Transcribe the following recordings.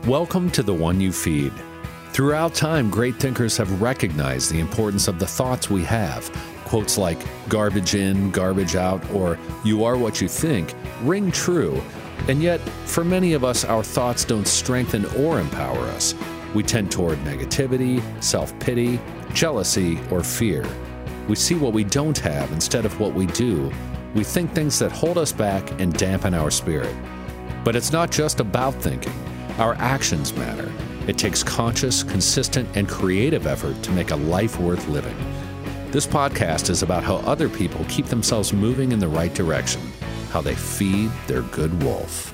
Welcome to The One You Feed. Throughout time, great thinkers have recognized the importance of the thoughts we have. Quotes like garbage in, garbage out, or you are what you think ring true. And yet, for many of us, our thoughts don't strengthen or empower us. We tend toward negativity, self-pity, jealousy, or fear. We see what we don't have instead of what we do. We think things that hold us back and dampen our spirit. But it's not just about thinking. Our actions matter. It takes conscious, consistent, and creative effort to make a life worth living. This podcast is about how other people keep themselves moving in the right direction, how they feed their good wolf.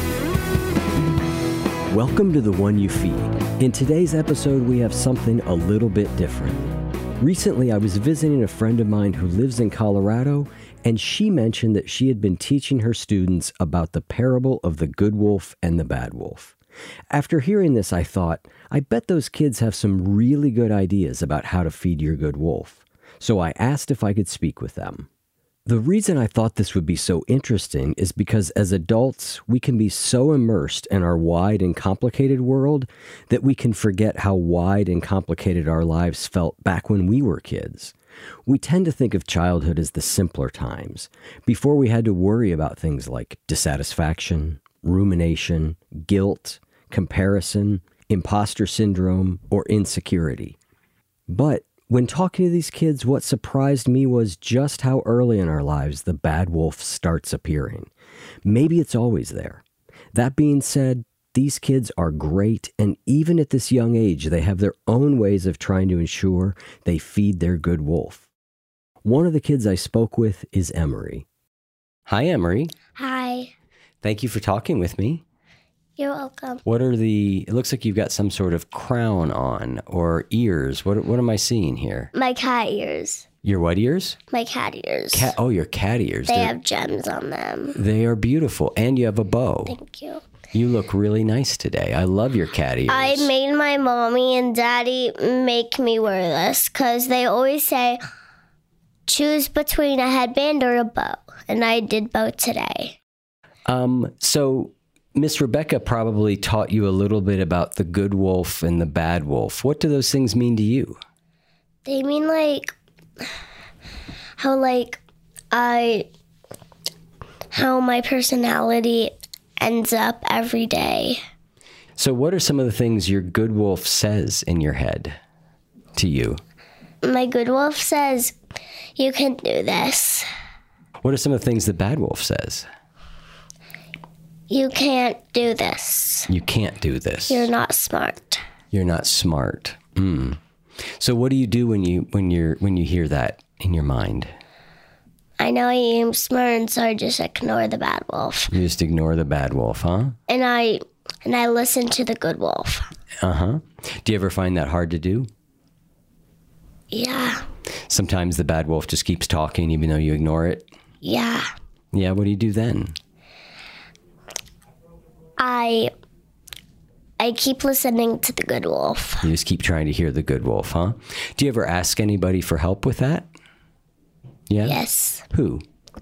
Welcome to The One You Feed. In today's episode, we have something a little bit different. Recently, I was visiting a friend of mine who lives in Colorado, and she mentioned that she had been teaching her students about the parable of the good wolf and the bad wolf. After hearing this, I thought, I bet those kids have some really good ideas about how to feed your good wolf. So I asked if I could speak with them. The reason I thought this would be so interesting is because as adults, we can be so immersed in our wide and complicated world that we can forget how wide and complicated our lives felt back when we were kids. We tend to think of childhood as the simpler times, before we had to worry about things like dissatisfaction, rumination, guilt, comparison, imposter syndrome, or insecurity. But when talking to these kids, what surprised me was just how early in our lives the bad wolf starts appearing. Maybe it's always there. That being said, these kids are great, and even at this young age, they have their own ways of trying to ensure they feed their good wolf. One of the kids I spoke with is Emery. Hi, Emery. Hi. Thank you for talking with me. You're welcome. It looks like you've got some sort of crown on, or ears. What am I seeing here? My cat ears. Your what ears? My cat ears. Your cat ears. They have gems on them. They are beautiful, and you have a bow. Thank you. You look really nice today. I love your cat ears. I made my mommy and daddy make me wear this because they always say, choose between a headband or a bow. And I did both today. So Miss Rebecca probably taught you a little bit about the good wolf and the bad wolf. What do those things mean to you? They mean how my personality ends up every day. So what are some of the things your good wolf says in your head to you? My good wolf says, you can do this. What are some of the things the bad wolf says? You can't do this. You can't do this. You're not smart. You're not smart. So what do you do when you hear that in your mind? I know I am smart, and so I just ignore the bad wolf. You just ignore the bad wolf, huh? And I listen to the good wolf. Uh-huh. Do you ever find that hard to do? Yeah. Sometimes the bad wolf just keeps talking even though you ignore it? Yeah. Yeah, what do you do then? I keep listening to the good wolf. You just keep trying to hear the good wolf, huh? Do you ever ask anybody for help with that? Yeah? Yes. Who?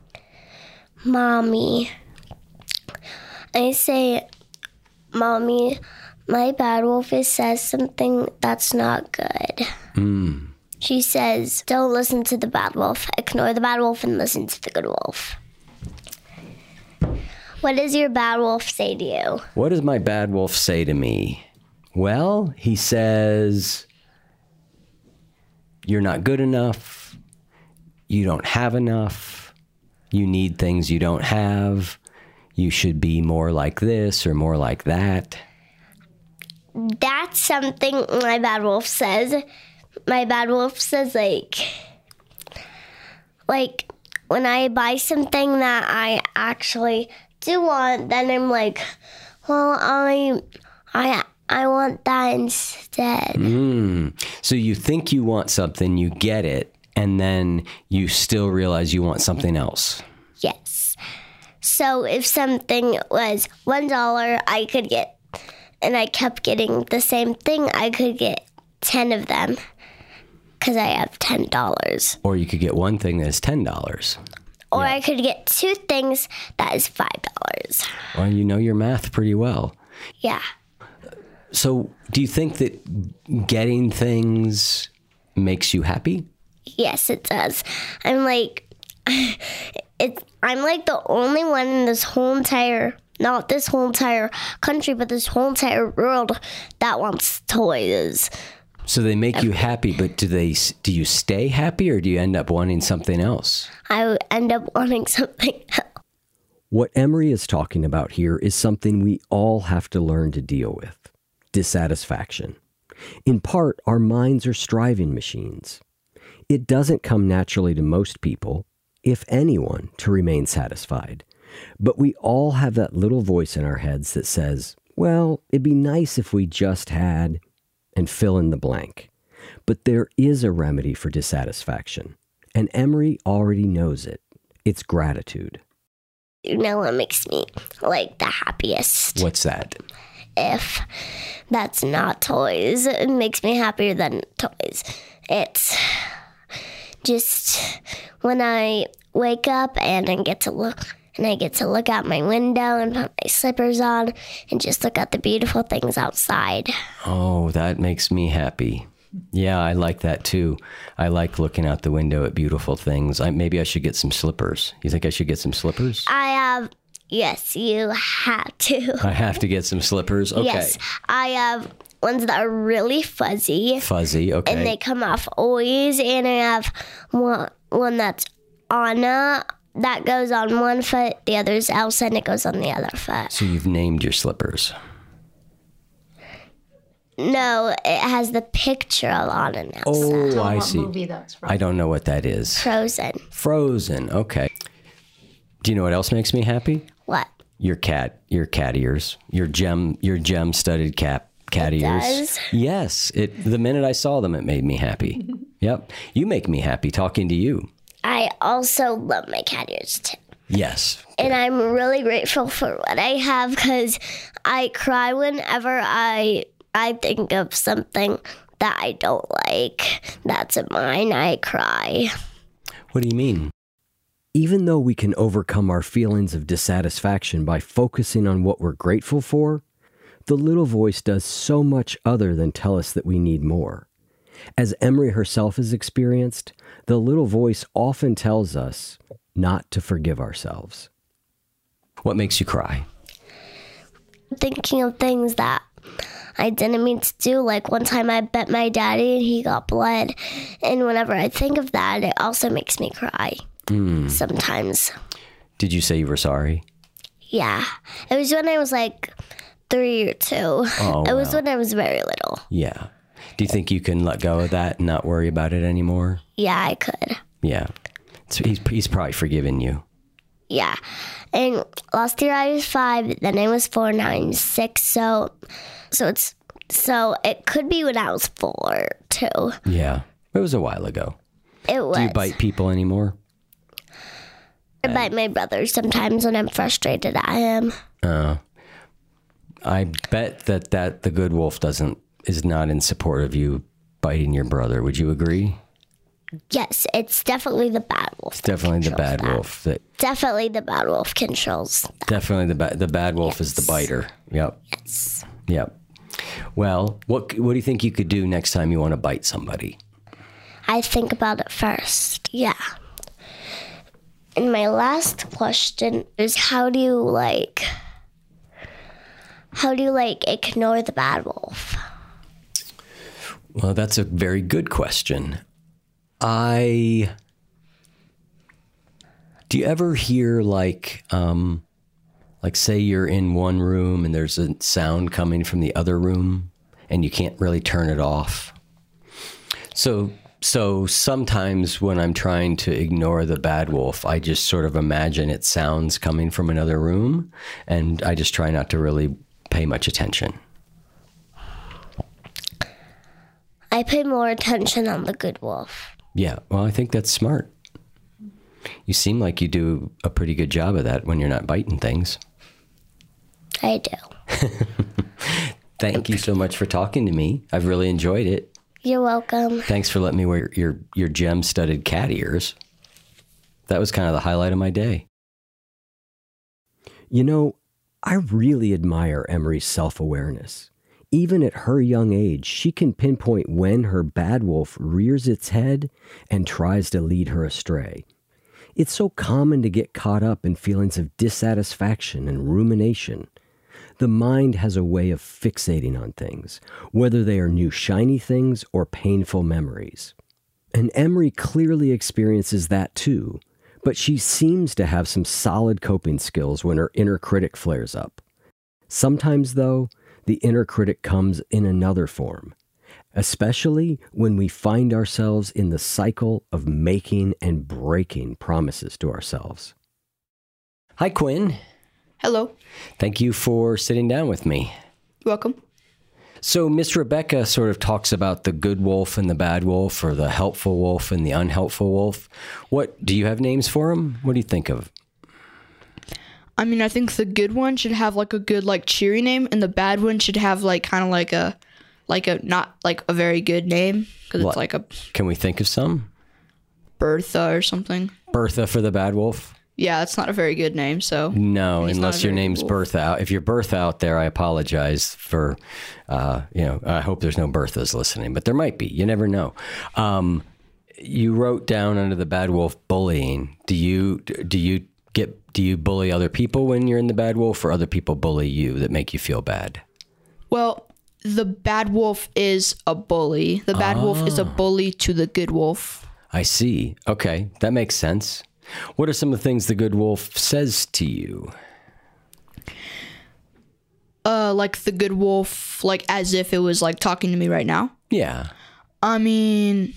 Mommy. I say, Mommy, my bad wolf says something that's not good. She says, don't listen to the bad wolf. Ignore the bad wolf and listen to the good wolf. What does your bad wolf say to you? What does my bad wolf say to me? Well, he says, you're not good enough. You don't have enough. You need things you don't have. You should be more like this or more like that. That's something my bad wolf says. My bad wolf says, like when I buy something that I actually do want, then I'm like, well, I want that instead. So you think you want something, you get it, and then you still realize you want something else. Yes. So if something was $1, I could get, and I kept getting the same thing, I could get 10 of them because I have $10. Or you could get one thing that is $10. Or I could get two things that is $5. Well, you know your math pretty well. Yeah. So do you think that getting things makes you happy? Yes, it does. I'm like, I'm like the only one in this whole entire, not this whole entire country, but this whole entire world that wants toys. So they make you happy, but do you stay happy, or do you end up wanting something else? I would end up wanting something else. What Emery is talking about here is something we all have to learn to deal with: dissatisfaction. In part, our minds are striving machines. It doesn't come naturally to most people, if anyone, to remain satisfied. But we all have that little voice in our heads that says, well, it'd be nice if we just had, and fill in the blank. But there is a remedy for dissatisfaction, and Emery already knows it. It's gratitude. You know what makes me like the happiest? What's that? If that's not toys, it makes me happier than toys. It's just when I wake up and I get to look out my window and put my slippers on and just look at the beautiful things outside. Oh, that makes me happy. Yeah, I like that too. I like looking out the window at beautiful things. Maybe I should get some slippers. You think I should get some slippers? Yes, you have to. I have to get some slippers? Okay. Yes, I have ones that are really fuzzy. Fuzzy, okay. And they come off always. And I have one that's Anna. That goes on one foot, the other's Elsa, and it goes on the other foot. So you've named your slippers? No, it has the picture of Anna and Elsa. Oh, I what see. movie that's from. I don't know what that is. Frozen. Frozen, okay. Do you know what else makes me happy? What? Your cat ears, your gem studded cat It ears. does? Yes, the minute I saw them, it made me happy. Yep, you make me happy talking to you. I also love my cat ears too. Yes. And I'm really grateful for what I have because I cry whenever I think of something that I don't like. That's mine. I cry. What do you mean? Even though we can overcome our feelings of dissatisfaction by focusing on what we're grateful for, the little voice does so much other than tell us that we need more. As Emery herself has experienced, the little voice often tells us not to forgive ourselves. What makes you cry? Thinking of things that I didn't mean to do. Like one time I bet my daddy and he got blood. And whenever I think of that, it also makes me cry. Sometimes. Did you say you were sorry? Yeah. It was when I was like 3 or 2. Oh, it was wow. when I was very little. Yeah. Do you think you can let go of that and not worry about it anymore? Yeah, I could. Yeah. So he's probably forgiven you. Yeah. And last year I was 5, then I was 4, now I'm 6. So it could be when I was 4 too. Yeah. It was a while ago. It was. Do you bite people anymore? I bite my brother sometimes when I'm frustrated at him. I bet that the good wolf is not in support of you biting your brother. Would you agree? Yes, it's definitely the bad wolf. Definitely the bad wolf. Definitely the bad wolf controls that. Definitely the bad wolf is the biter. Yep. Yes. Yep. Well, what do you think you could do next time you want to bite somebody? I think about it first. Yeah. And my last question is how do you ignore the bad wolf? Well, that's a very good question. Do you ever hear like say you're in one room and there's a sound coming from the other room and you can't really turn it off? So sometimes when I'm trying to ignore the bad wolf, I just sort of imagine it sounds coming from another room and I just try not to really pay much attention. I pay more attention on the good wolf. Yeah, well, I think that's smart. You seem like you do a pretty good job of that when you're not biting things. I do. Thank you so much for talking to me. I've really enjoyed it. You're welcome. Thanks for letting me wear your gem-studded cat ears. That was kind of the highlight of my day. You know, I really admire Emery's self-awareness. Even at her young age, she can pinpoint when her bad wolf rears its head and tries to lead her astray. It's so common to get caught up in feelings of dissatisfaction and rumination. The mind has a way of fixating on things, whether they are new shiny things or painful memories. And Emery clearly experiences that too, but she seems to have some solid coping skills when her inner critic flares up. Sometimes, though, the inner critic comes in another form, especially when we find ourselves in the cycle of making and breaking promises to ourselves. Hi, Quinn. Hello. Thank you for sitting down with me. You're welcome. So Miss Rebecca sort of talks about the good wolf and the bad wolf, or the helpful wolf and the unhelpful wolf. What do you have names for them? What do you think of? I mean, I think the good one should have like a good like cheery name, and the bad one should have like kind of like a not like a very good name, because it's like a. Can we think of some? Bertha or something. Bertha for the bad wolf? Yeah, it's not a very good name, so. No, unless your name's Bertha. If you're Bertha out there, I apologize for, I hope there's no Berthas listening, but there might be. You never know. You wrote down under the bad wolf bullying. Do you bully other people when you're in the bad wolf, or other people bully you that make you feel bad? Well, the bad wolf is a bully. The bad wolf is a bully to the good wolf. I see. Okay, that makes sense. What are some of the things the good wolf says to you? Like the good wolf, like as if it was like talking to me right now? Yeah. I mean,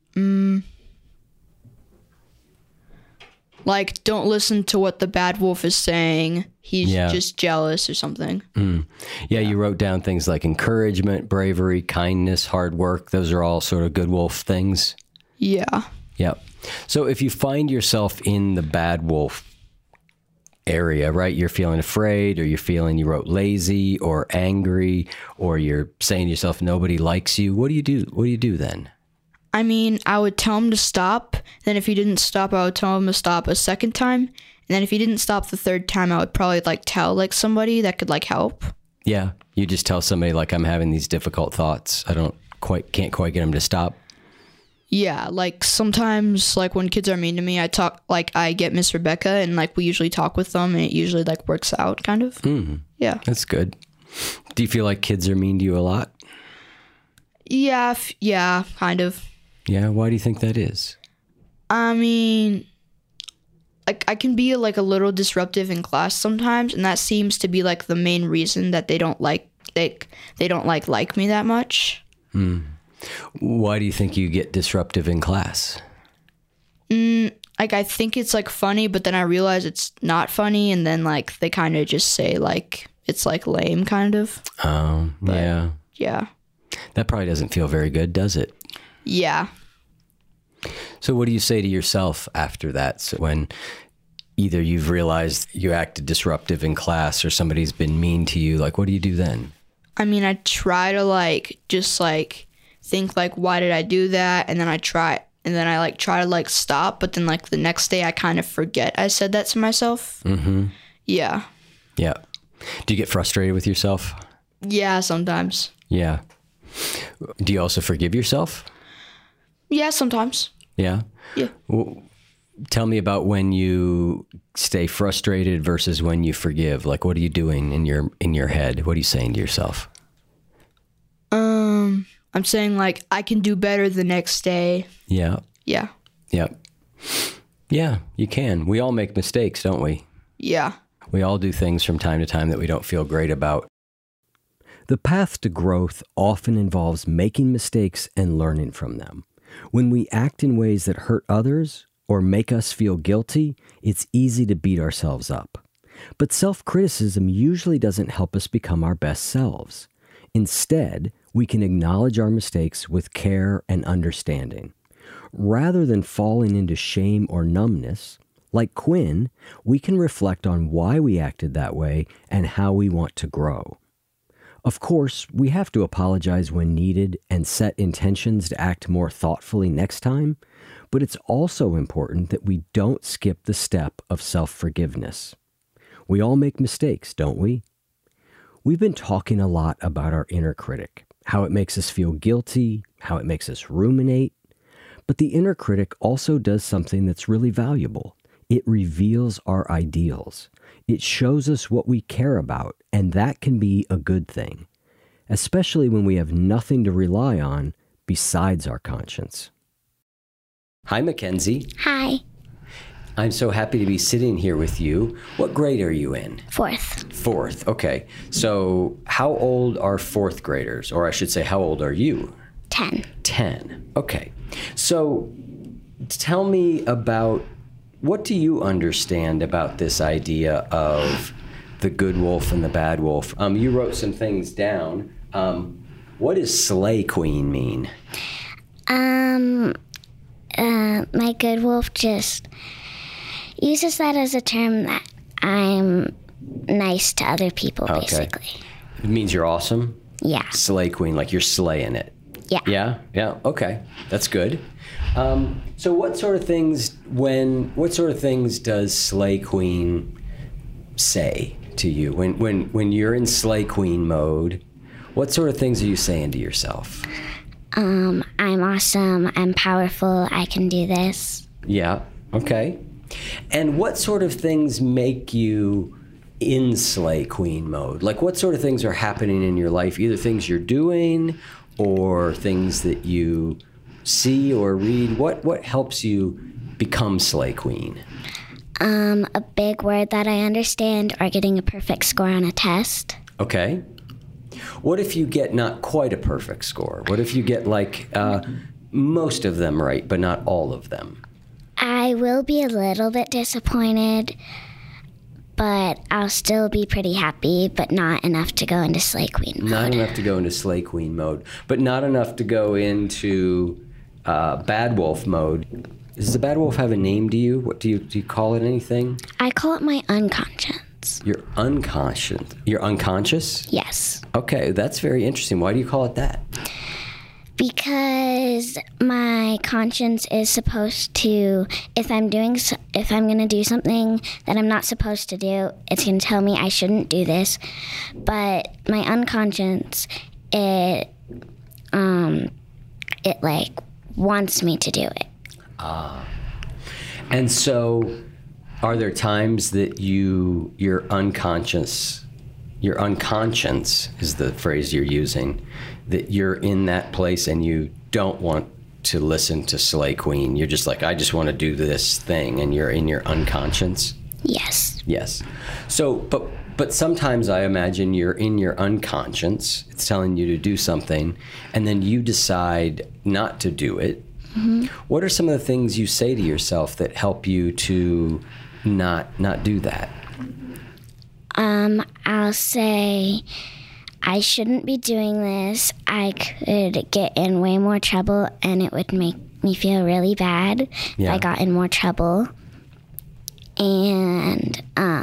like, don't listen to what the bad wolf is saying. He's just jealous or something. Yeah, you wrote down things like encouragement, bravery, kindness, hard work. Those are all sort of good wolf things. Yeah. Yep. So if you find yourself in the bad wolf area, right, you're feeling afraid, or you're feeling, you wrote lazy or angry, or you're saying to yourself, nobody likes you, what do you do? What do you do then? I mean, I would tell him to stop. Then if he didn't stop, I would tell him to stop a second time. And then if he didn't stop the third time, I would probably like tell like somebody that could like help. Yeah. You just tell somebody like, I'm having these difficult thoughts. Can't quite get them to stop. Yeah, like sometimes like when kids are mean to me, I get Miss Rebecca, and like we usually talk with them, and it usually like works out kind of. Yeah. That's good. Do you feel like kids are mean to you a lot? Yeah, kind of. Yeah, why do you think that is? I mean, like I can be like a little disruptive in class sometimes, and that seems to be like the main reason that they don't like me that much. Why do you think you get disruptive in class? Like I think it's like funny, but then I realize it's not funny, and then like they kind of just say like it's like lame kind of. Oh, yeah. Yeah. That probably doesn't feel very good, does it? Yeah. So what do you say to yourself after that? So when either you've realized you acted disruptive in class, or somebody's been mean to you, like what do you do then? I mean, I try to like just like think like, why did I do that? And then I try to like stop, but then like the next day I kind of forget I said that to myself. Mm-hmm. Yeah. Yeah. Do you get frustrated with yourself? Yeah, sometimes. Yeah. Do you also forgive yourself? Yeah, sometimes. Yeah? Yeah. Well, tell me about when you stay frustrated versus when you forgive. Like, what are you doing in your head? What are you saying to yourself? I'm saying like I can do better the next day. Yeah. Yeah. Yeah. Yeah, you can. We all make mistakes, don't we? Yeah. We all do things from time to time that we don't feel great about. The path to growth often involves making mistakes and learning from them. When we act in ways that hurt others or make us feel guilty, it's easy to beat ourselves up. But self-criticism usually doesn't help us become our best selves. Instead, we can acknowledge our mistakes with care and understanding. Rather than falling into shame or numbness, like Quinn, we can reflect on why we acted that way and how we want to grow. Of course, we have to apologize when needed and set intentions to act more thoughtfully next time, but it's also important that we don't skip the step of self-forgiveness. We all make mistakes, don't we? We've been talking a lot about our inner critic, how it makes us feel guilty, how it makes us ruminate. But the inner critic also does something that's really valuable. It reveals our ideals. It shows us what we care about, and that can be a good thing, especially when we have nothing to rely on besides our conscience. Hi, Mackenzie. Hi. I'm so happy to be sitting here with you. What grade are you in? 4th. 4th, okay. So how old are 4th graders? Or I should say, how old are you? 10. 10, okay. So tell me about, what do you understand about this idea of the good wolf and the bad wolf? You wrote some things down. What does slay queen mean? My good wolf just uses that as a term that I'm nice to other people, basically. It means you're awesome? Yeah. Slay queen, like you're slaying it. Yeah. Yeah, okay. That's good. So what sort of things does slay queen say to you? When you're in slay queen mode, what sort of things are you saying to yourself? I'm awesome. I'm powerful. I can do this. Yeah, okay. And what sort of things make you in slay queen mode? Like what sort of things are happening in your life? Either things you're doing or things that you see or read. What helps you become slay queen? A big word that I understand, or getting a perfect score on a test. Okay. What if you get not quite a perfect score? What if you get like most of them right, but not all of them? I will be a little bit disappointed, but I'll still be pretty happy, but not enough to go into slay queen mode. Not enough to go into slay queen mode, but not enough to go into bad wolf mode. Does the bad wolf have a name to you? What do you call it anything? I call it my unconscious. Your unconscious? You're unconscious? Yes. Okay, that's very interesting. Why do you call it that? Because my conscience is supposed to, if I'm going to do something that I'm not supposed to do, it's going to tell me I shouldn't do this. But my unconscious, it like wants me to do it. And so are there times that your unconscious is the phrase you're using, that you're in that place and you don't want to listen to slay queen? You're just like, I just want to do this thing, and you're in your unconscious? Yes. Yes. So, but sometimes I imagine you're in your unconscious, it's telling you to do something, and then you decide not to do it. Mm-hmm. What are some of the things you say to yourself that help you to not do that? I'll say, I shouldn't be doing this. I could get in way more trouble, and it would make me feel really bad if I got in more trouble. And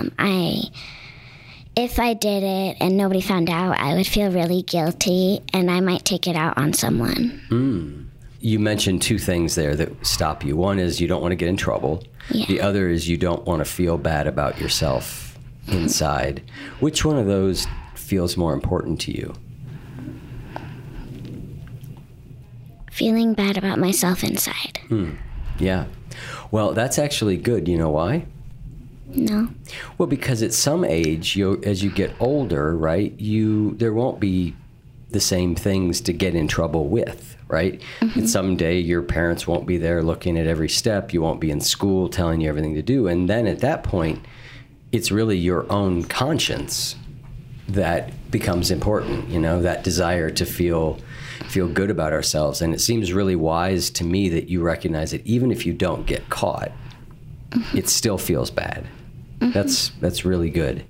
if I did it and nobody found out, I would feel really guilty, and I might take it out on someone. You mentioned two things there that stop you. One is you don't want to get in trouble. Yeah. The other is you don't want to feel bad about yourself inside. Which one of those feels more important to you? Feeling bad about myself inside. Yeah. Well, that's actually good. You know why? No. Well, because at some age, as you get older, right, there won't be the same things to get in trouble with, right? Mm-hmm. And someday your parents won't be there looking at every step. You won't be in school telling you everything to do. And then at that point, it's really your own conscience that becomes important, that desire to feel good about ourselves. And it seems really wise to me that you recognize that even if you don't get caught, it still feels bad. That's really good.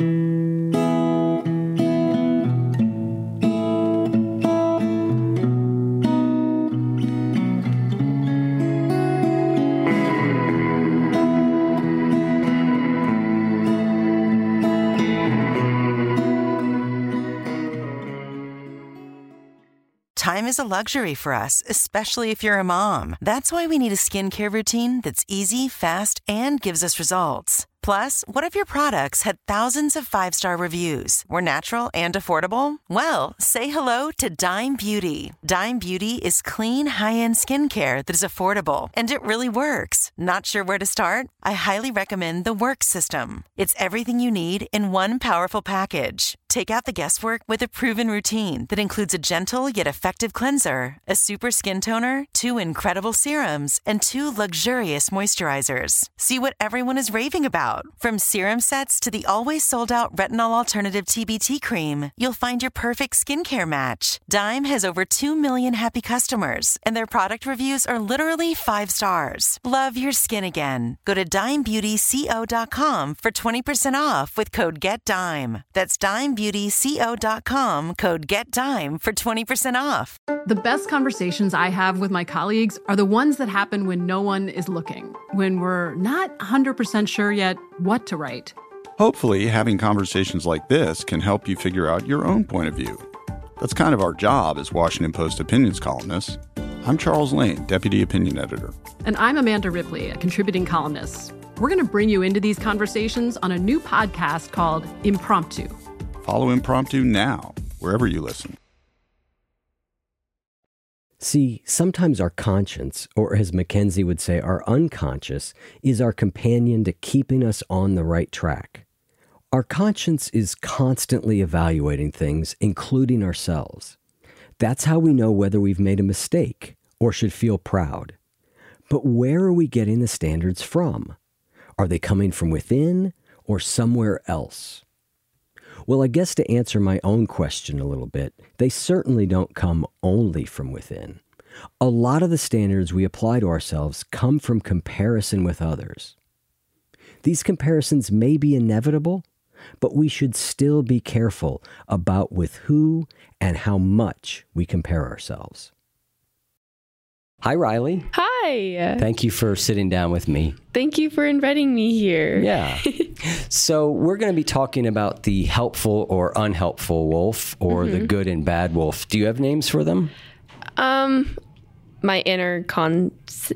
Time is a luxury for us, especially if you're a mom. That's why we need a skincare routine that's easy, fast, and gives us results. Plus, what if your products had thousands of 5-star reviews, were natural and affordable? Well, say hello to Dime Beauty. Dime Beauty is clean, high-end skincare that is affordable, and it really works. Not sure where to start? I highly recommend the Work System. It's everything you need in one powerful package. Take out the guesswork with a proven routine that includes a gentle yet effective cleanser, a super skin toner, 2 incredible serums, and 2 luxurious moisturizers. See what everyone is raving about. From serum sets to the always sold-out retinol alternative TBT cream, you'll find your perfect skincare match. Dime has over 2 million happy customers, and their product reviews are literally 5 stars. Love your skin again. Go to DimeBeautyCO.com for 20% off with code GetDime. That's DimeBeautyCO.com, code GetDime for 20% off. The best conversations I have with my colleagues are the ones that happen when no one is looking, when we're not 100% sure yet what to write. Hopefully, having conversations like this can help you figure out your own point of view. That's kind of our job as Washington Post opinions columnists. I'm Charles Lane, Deputy Opinion Editor. And I'm Amanda Ripley, a contributing columnist. We're going to bring you into these conversations on a new podcast called Impromptu. Follow Impromptu now, wherever you listen. See, sometimes our conscience, or as Mackenzie would say, our unconscious, is our companion to keeping us on the right track. Our conscience is constantly evaluating things, including ourselves. That's how we know whether we've made a mistake or should feel proud. But where are we getting the standards from? Are they coming from within or somewhere else? Well, I guess to answer my own question a little bit, they certainly don't come only from within. A lot of the standards we apply to ourselves come from comparison with others. These comparisons may be inevitable, but we should still be careful about with who and how much we compare ourselves. Hi, Riley. Hi. Thank you for sitting down with me. Thank you for inviting me here. Yeah. So we're going to be talking about the helpful or unhelpful wolf, or the good and bad wolf. Do you have names for them? My inner conscience,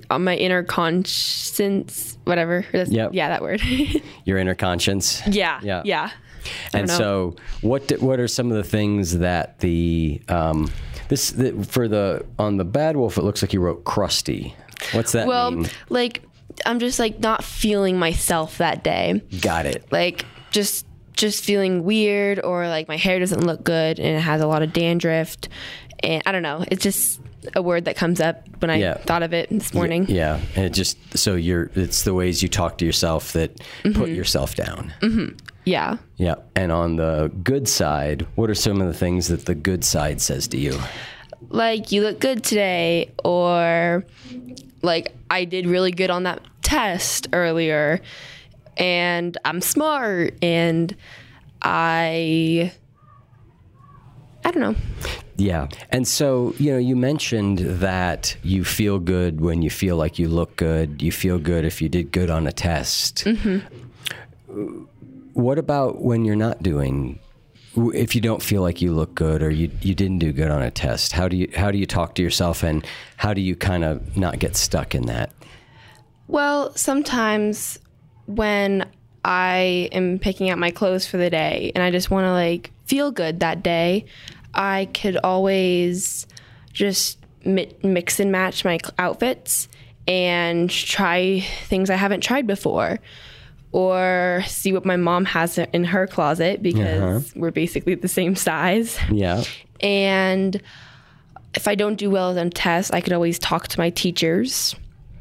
whatever. Yep. Yeah, that word. Your inner conscience. Yeah. And so, what are some of the things that on the bad wolf? It looks like you wrote crusty. What's that mean? Well, like I'm just like not feeling myself that day. Got it. Like just feeling weird, or like my hair doesn't look good and it has a lot of dandruff, and I don't know. It's just a word that comes up when I thought of it this morning. Yeah, and it just it's the ways you talk to yourself that put yourself down. Mm-hmm. Yeah. Yeah. And on the good side, what are some of the things that the good side says to you? Like, you look good today, or like, I did really good on that test earlier, and I'm smart, and I don't know. Yeah. And so, you mentioned that you feel good when you feel like you look good. You feel good if you did good on a test. Mm-hmm. What about when you're not if you don't feel like you look good, or you didn't do good on a test? How do you talk to yourself, and how do you kind of not get stuck in that? Well, sometimes when I am picking out my clothes for the day and I just want to like feel good that day, I could always just mix and match my outfits and try things I haven't tried before, or see what my mom has in her closet, because we're basically the same size. Yeah. And if I don't do well on tests, I could always talk to my teachers.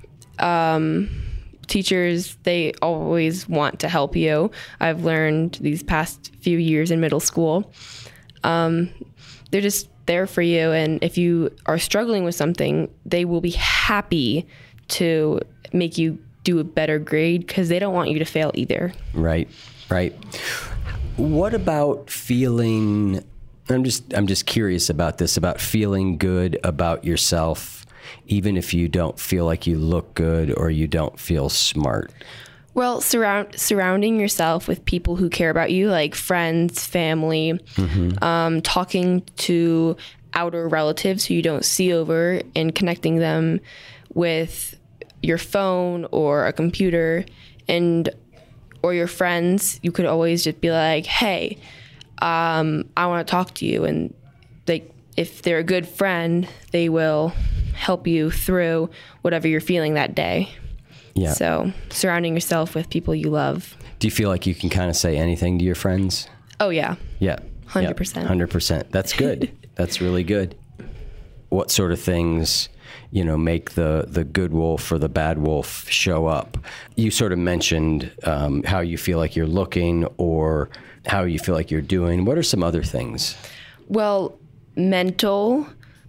Teachers, they always want to help you. I've learned these past few years in middle school. They're just there for you. And if you are struggling with something, they will be happy to make you do a better grade, because they don't want you to fail either. Right. What about feeling, I'm just curious about this, about feeling good about yourself, even if you don't feel like you look good or you don't feel smart? Well, surrounding yourself with people who care about you, like friends, family, talking to outer relatives who you don't see over, and connecting them with your phone or a computer, and or your friends, you could always just be like, hey, I want to talk to you. And if they're a good friend, they will help you through whatever you're feeling that day. Yeah. So surrounding yourself with people you love. Do you feel like you can kind of say anything to your friends? Oh, yeah. Yeah. 100%. 100%. That's good. That's really good. What sort of things, make the good wolf or the bad wolf show up? You sort of mentioned how you feel like you're looking or how you feel like you're doing. What are some other things? Well, mentally,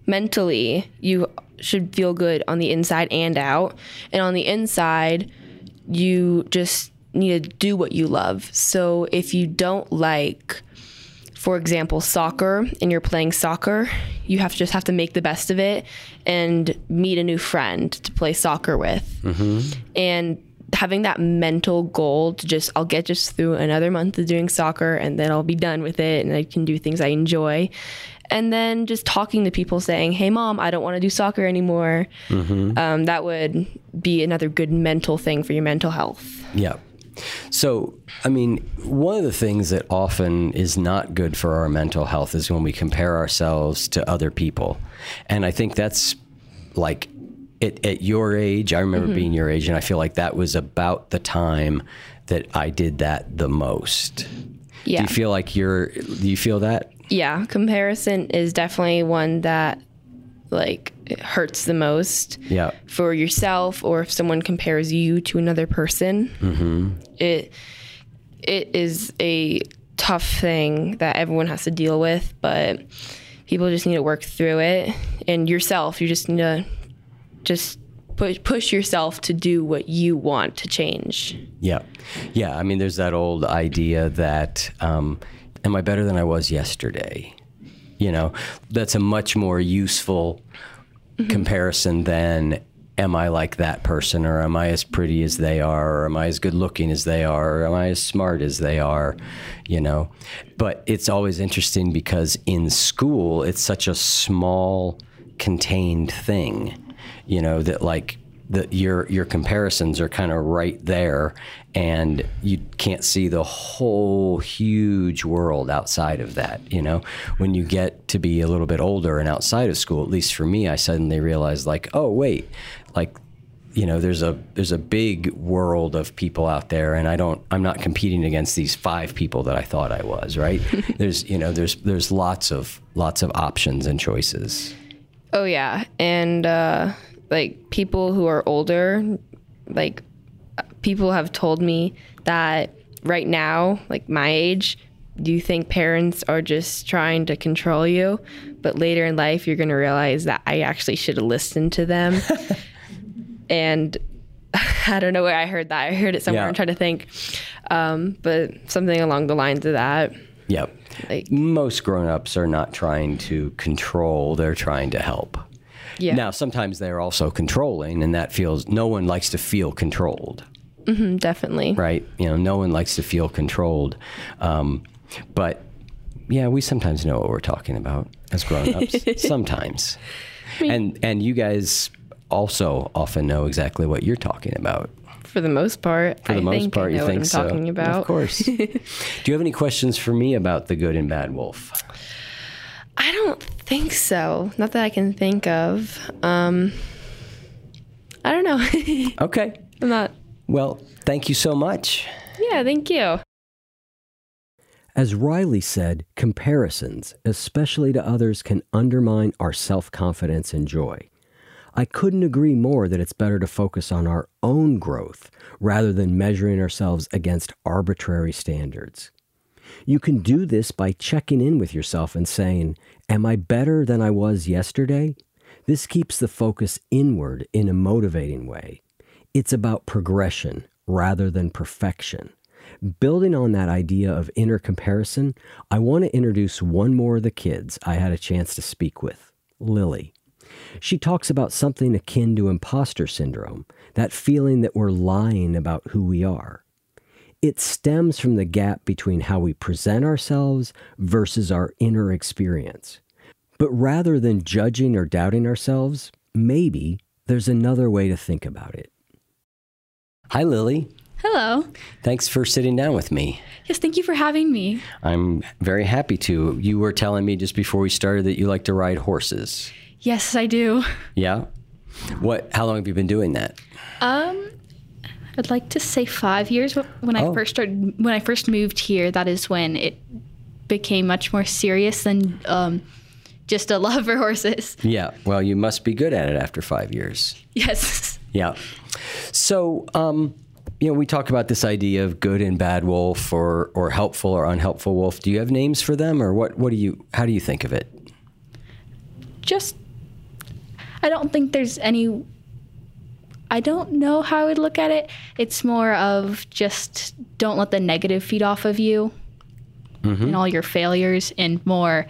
you should feel good on the inside and out. And on the inside, you just need to do what you love. So if you don't like, for example, soccer, and you're playing soccer, you just have to make the best of it and meet a new friend to play soccer with. Mm-hmm. And having that mental goal to I'll get through another month of doing soccer, and then I'll be done with it, and I can do things I enjoy. And then just talking to people saying, hey, Mom, I don't want to do soccer anymore. Mm-hmm. That would be another good mental thing for your mental health. Yeah. So, one of the things that often is not good for our mental health is when we compare ourselves to other people. And I think that's like at your age, I remember being your age, and I feel like that was about the time that I did that the most. Yeah. Do you feel that? Yeah. Comparison is definitely one that it hurts the most for yourself, or if someone compares you to another person. Mm-hmm. It is a tough thing that everyone has to deal with, but people just need to work through it. And yourself, you just need to push yourself to do what you want to change. Yeah. There's that old idea that, am I better than I was yesterday? That's a much more useful comparison than, am I like that person, or am I as pretty as they are, or am I as good looking as they are, or am I as smart as they are, But it's always interesting because in school, it's such a small, contained thing, that your comparisons are kind of right there, and you can't see the whole huge world outside of that. When you get to be a little bit older and outside of school, at least for me, I suddenly realized oh wait, there's a big world of people out there, and I'm not competing against these 5 people that I thought I was, right? There's lots of options and choices. Oh yeah. And people who are older, people have told me that right now, my age, do you think parents are just trying to control you? But later in life, you're going to realize that I actually should have listened to them. And I don't know where I heard that. I heard it somewhere. I'm trying to think. But something along the lines of that. Yep. Most grown-ups are not trying to control. They're trying to help. Yeah. Now, sometimes they're also controlling, and that no one likes to feel controlled. Mm-hmm, definitely. Right. No one likes to feel controlled. But yeah, we sometimes know what we're talking about as grown-ups. Sometimes. And you guys also often know exactly what you're talking about. For the most part. For the most part, you think so? I know what I'm talking about. Of course. Do you have any questions for me about the good and bad wolf? I don't think so. Not that I can think of. I don't know. Okay. I'm not. Well, thank you so much. Yeah, thank you. As Riley said, comparisons, especially to others, can undermine our self-confidence and joy. I couldn't agree more that it's better to focus on our own growth rather than measuring ourselves against arbitrary standards. You can do this by checking in with yourself and saying, am I better than I was yesterday? This keeps the focus inward in a motivating way. It's about progression rather than perfection. Building on that idea of inner comparison, I want to introduce one more of the kids I had a chance to speak with, Lily. She talks about something akin to imposter syndrome, that feeling that we're lying about who we are. It stems from the gap between how we present ourselves versus our inner experience. But rather than judging or doubting ourselves, maybe there's another way to think about it. Hi, Lily. Hello. Thanks for sitting down with me. Yes, thank you for having me. I'm very happy to. You were telling me just before we started that you like to ride horses. Yes, I do. Yeah? How long have you been doing that? I'd like to say 5 years. When I first moved here, that is when it became much more serious than just a love for horses. Yeah. Well, you must be good at it after 5 years. Yes. Yeah. So, we talk about this idea of good and bad wolf or helpful or unhelpful wolf. Do you have names for them, or how do you think of it? I don't think there's any, I don't know how I would look at it. It's more of just don't let the negative feed off of you and all your failures, and more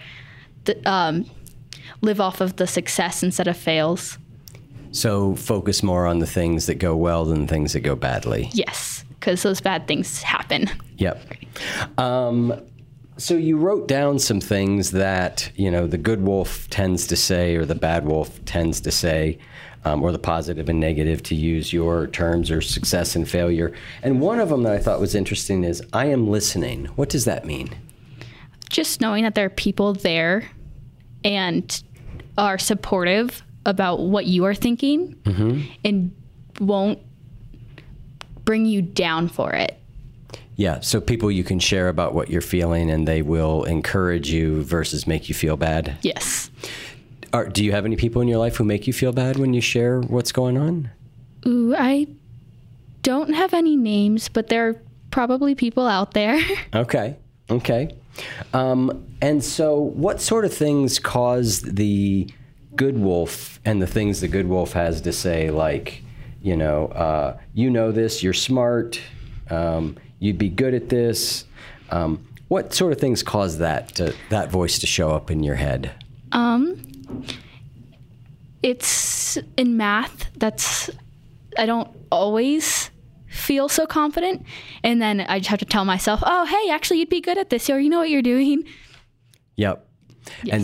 live off of the success instead of fails. So focus more on the things that go well than the things that go badly. Yes, because those bad things happen. Yep. So you wrote down some things that, the good wolf tends to say, or the bad wolf tends to say, or the positive and negative, to use your terms, or success and failure. And one of them that I thought was interesting is, I am listening. What does that mean? Just knowing that there are people there and are supportive about what you are thinking and won't bring you down for it. Yeah, so people you can share about what you're feeling, and they will encourage you versus make you feel bad? Yes. Do you have any people in your life who make you feel bad when you share what's going on? Ooh, I don't have any names, but there are probably people out there. Okay. And so what sort of things cause the good wolf and the things the good wolf has to say, like, this, you're smart, you'd be good at this. What sort of things cause that voice to show up in your head? It's in math. I don't always feel so confident. And then I just have to tell myself, oh, hey, actually, you'd be good at this, or you know what you're doing. Yep. Yes.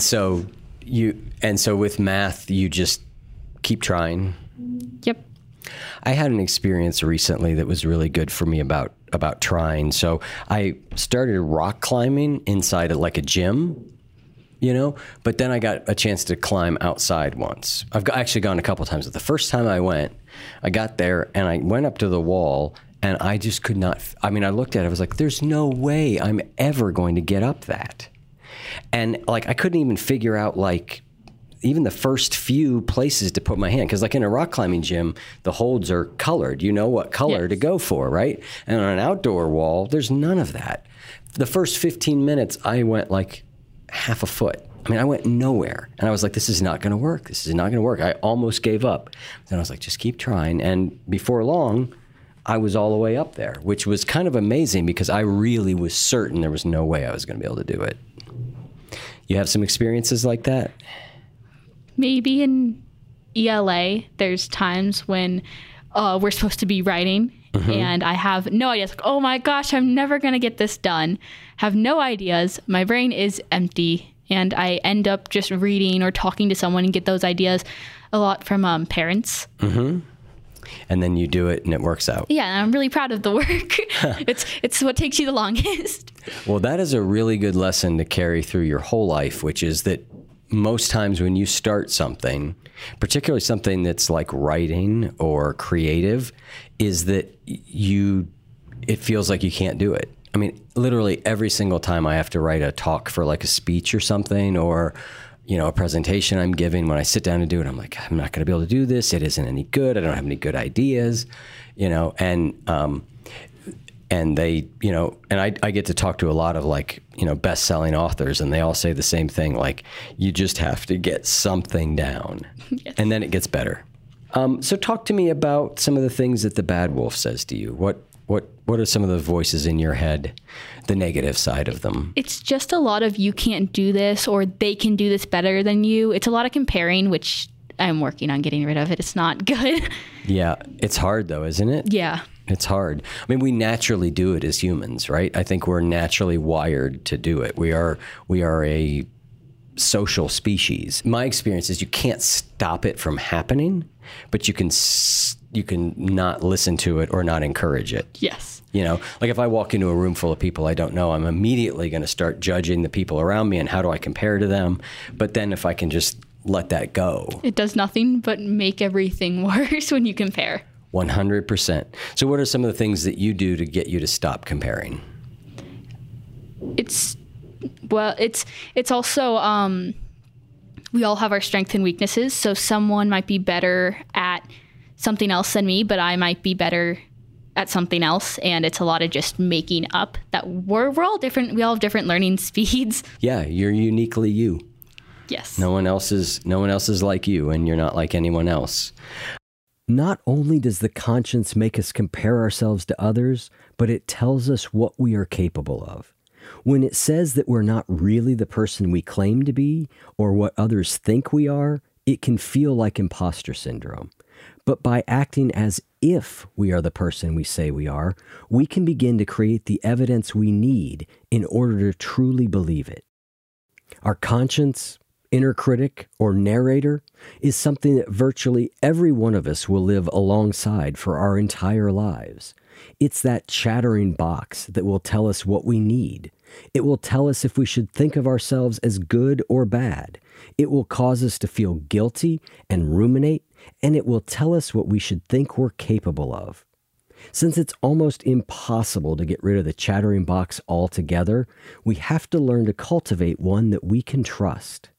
And so with math, you just keep trying. Yep. I had an experience recently that was really good for me about trying. So I started rock climbing inside of like a gym, but then I got a chance to climb outside once. I've actually gone a couple times. But the first time I went, I got there and I went up to the wall, and I just could not. I looked at it. I was like, there's no way I'm ever going to get up that. And I couldn't even figure out even the first few places to put my hand. Because in a rock climbing gym, the holds are colored. You know what color to go for, right? And on an outdoor wall, there's none of that. The first 15 minutes, I went half a foot. I went nowhere. And I was like, this is not going to work. This is not going to work. I almost gave up. Then I was like, just keep trying. And before long, I was all the way up there, which was kind of amazing because I really was certain there was no way I was going to be able to do it. You have some experiences like that? Maybe in ELA, there's times when we're supposed to be writing and I have no ideas. Oh my gosh, I'm never going to get this done. Have no ideas. My brain is empty, and I end up just reading or talking to someone and get those ideas a lot from parents. And then you do it and it works out. Yeah, and I'm really proud of the work. It's what takes you the longest. Well, that is a really good lesson to carry through your whole life, which is that most times when you start something, particularly something that's like writing or creative, is that it feels like you can't do it. Literally every single time I have to write a talk for a speech or something, or a presentation I'm giving, when I sit down to do it, I'm like, I'm not going to be able to do this. It isn't any good. I don't have any good ideas, and they, and I get to talk to a lot of best-selling authors, and they all say the same thing. You just have to get something down, and then it gets better. So talk to me about some of the things that the bad wolf says to you. What are some of the voices in your head, the negative side of them? It's just a lot of you can't do this, or they can do this better than you. It's a lot of comparing, which I'm working on getting rid of it. It's not good. Yeah. It's hard though, isn't it? Yeah. It's hard. We naturally do it as humans, right? I think we're naturally wired to do it. We are a social species. My experience is you can't stop it from happening, but you can not listen to it or not encourage it. Yes. You know, like if I walk into a room full of people I don't know, I'm immediately going to start judging the people around me and how do I compare to them. But then if I can just let that go. It does nothing but make everything worse when you compare. 100%. So what are some of the things that you do to get you to stop comparing? It's also, we all have our strengths and weaknesses. So someone might be better at something else than me, but I might be better at something else. And it's a lot of just making up that we're all different. We all have different learning speeds. Yeah, you're uniquely you. Yes. No one else is like you, and you're not like anyone else. Not only does the conscience make us compare ourselves to others, but it tells us what we are capable of. When it says that we're not really the person we claim to be or what others think we are, it can feel like imposter syndrome. But by acting as if we are the person we say we are, we can begin to create the evidence we need in order to truly believe it. Our conscience, inner critic, or narrator is something that virtually every one of us will live alongside for our entire lives. It's that chattering box that will tell us what we need. It will tell us if we should think of ourselves as good or bad. It will cause us to feel guilty and ruminate, and it will tell us what we should think we're capable of. Since it's almost impossible to get rid of the chattering box altogether, we have to learn to cultivate one that we can trust.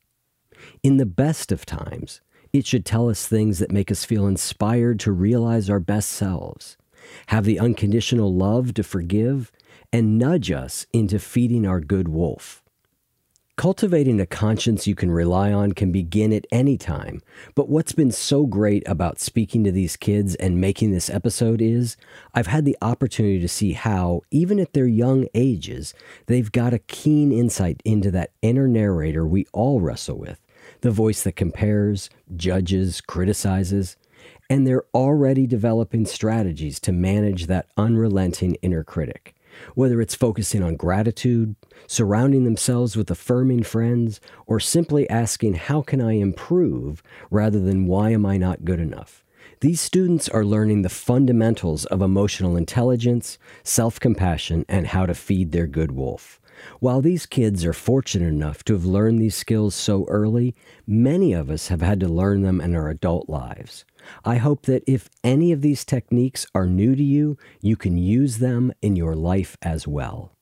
In the best of times, it should tell us things that make us feel inspired to realize our best selves, have the unconditional love to forgive, and nudge us into feeding our good wolf. Cultivating a conscience you can rely on can begin at any time, but what's been so great about speaking to these kids and making this episode is I've had the opportunity to see how, even at their young ages, they've got a keen insight into that inner narrator we all wrestle with, the voice that compares, judges, criticizes, and they're already developing strategies to manage that unrelenting inner critic. Whether it's focusing on gratitude, surrounding themselves with affirming friends, or simply asking, how can I improve, rather than why am I not good enough? These students are learning the fundamentals of emotional intelligence, self-compassion, and how to feed their good wolf. While these kids are fortunate enough to have learned these skills so early, many of us have had to learn them in our adult lives. I hope that if any of these techniques are new to you, you can use them in your life as well.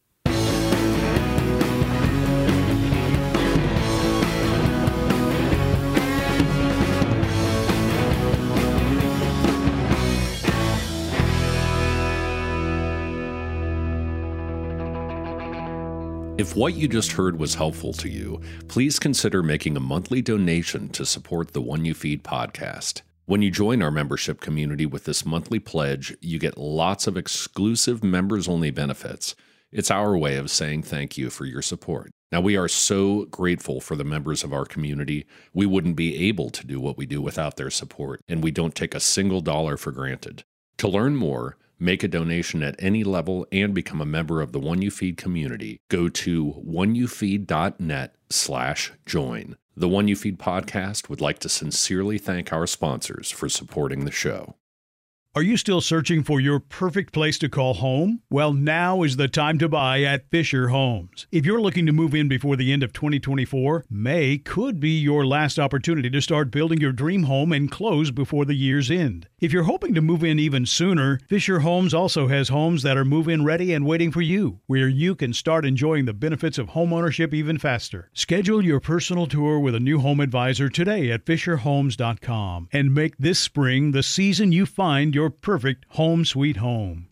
If what you just heard was helpful to you, please consider making a monthly donation to support the One You Feed podcast. When you join our membership community with this monthly pledge, you get lots of exclusive members-only benefits. It's our way of saying thank you for your support. Now, we are so grateful for the members of our community. We wouldn't be able to do what we do without their support, and we don't take a single dollar for granted. To learn more, make a donation at any level, and become a member of the One You Feed community, go to oneyoufeed.net/join. The One You Feed podcast would like to sincerely thank our sponsors for supporting the show. Are you still searching for your perfect place to call home? Well, now is the time to buy at Fisher Homes. If you're looking to move in before the end of 2024, May could be your last opportunity to start building your dream home and close before the year's end. If you're hoping to move in even sooner, Fisher Homes also has homes that are move-in ready and waiting for you, where you can start enjoying the benefits of homeownership even faster. Schedule your personal tour with a new home advisor today at FisherHomes.com and make this spring the season you find your perfect home sweet home.